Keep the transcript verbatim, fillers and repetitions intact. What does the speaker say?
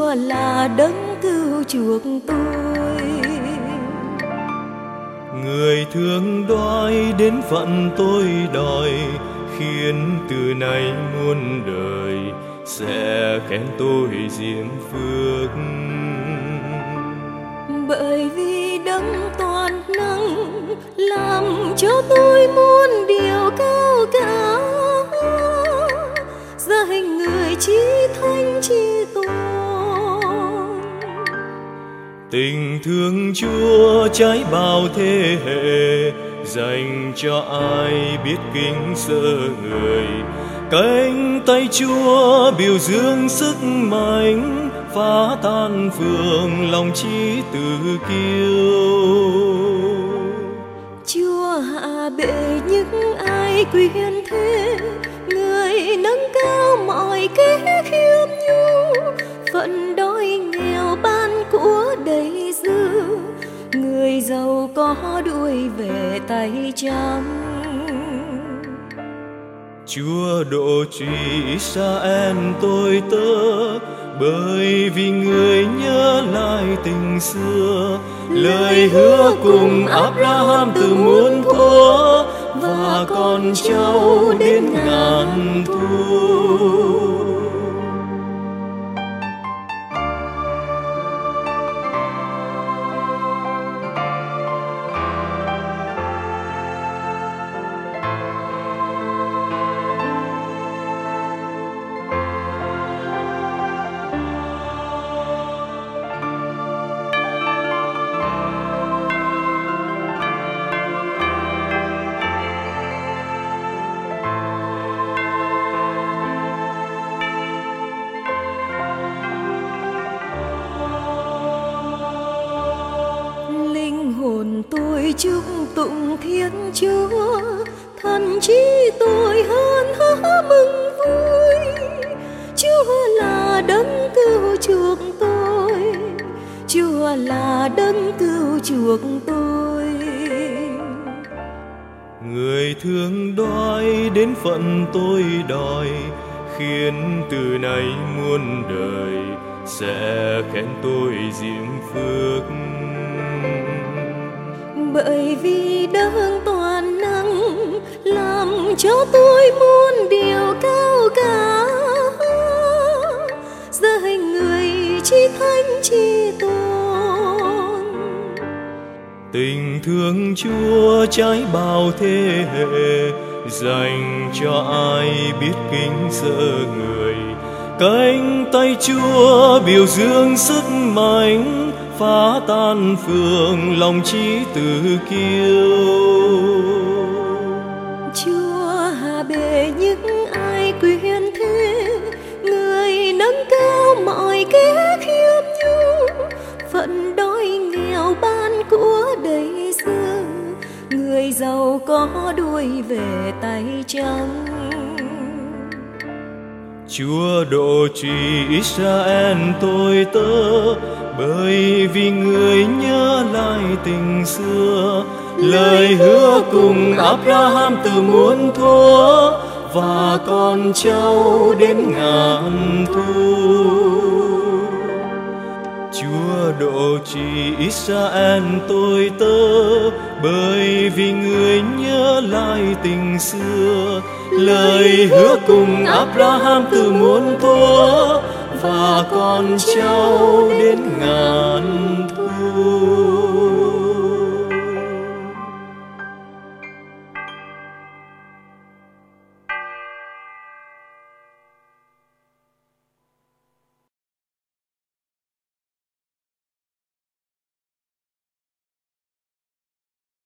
Chúa là đấng cứu chuộc tôi. Người thương đói đến phận tôi đòi, khiến từ nay muôn đời sẽ khen tôi diễm phước. Bởi vì đấng toàn năng làm cho tôi muôn điều cao cả, ra hình người chí thánh chí tôn. Tình thương Chúa trái bao thế hệ, dành cho ai biết kính sợ người. Cánh tay Chúa biểu dương sức mạnh, phá tan phường lòng trí tự kiêu. Chúa hạ bệ những ai quyền thế, người nâng cao mọi kẻ khiêm nhu. Phận đói nghèo ban của đầy dư, người giàu có đuổi về tay trắng. Chúa độ trì Israel tôi tớ, bởi vì người nhớ lại tình xưa. Lời hứa cùng Abraham từ muôn thuở, và con cháu đến ngàn thu. Hồn tôi chúc tụng Thiên Chúa, thần trí tôi hơn hứa mừng vui. Chúa là đấng cứu chuộc tôi, Chúa là đấng cứu chuộc tôi. Người thương đói đến phận tôi đòi, khiến từ nay muôn đời sẽ khen tôi diễm phước. Bởi vì đấng toàn năng làm cho tôi muôn điều cao cả, ra hình người chí thánh chí tôn. Tình thương Chúa trái bao thế hệ, dành cho ai biết kính sợ người. Cánh tay Chúa biểu dương sức mạnh, phá tan phường lòng trí tự kiêu. Chúa hạ bệ những ai quyền thế, người nâng cao mọi kẻ khiêm nhu. Phận đói nghèo ban của đầy dư, người giàu có đuổi về tay trắng. Chúa độ trì Israel tôi tớ, bởi vì người nhớ lại tình xưa. Lời hứa cùng Abraham từ muôn thuở, và con cháu đến ngàn thu. Chúa độ trì Israel tôi tớ, bởi vì người nhớ lại tình xưa. Lời hứa cùng Abraham từ muôn thuở, và con cháu đến ngàn thu.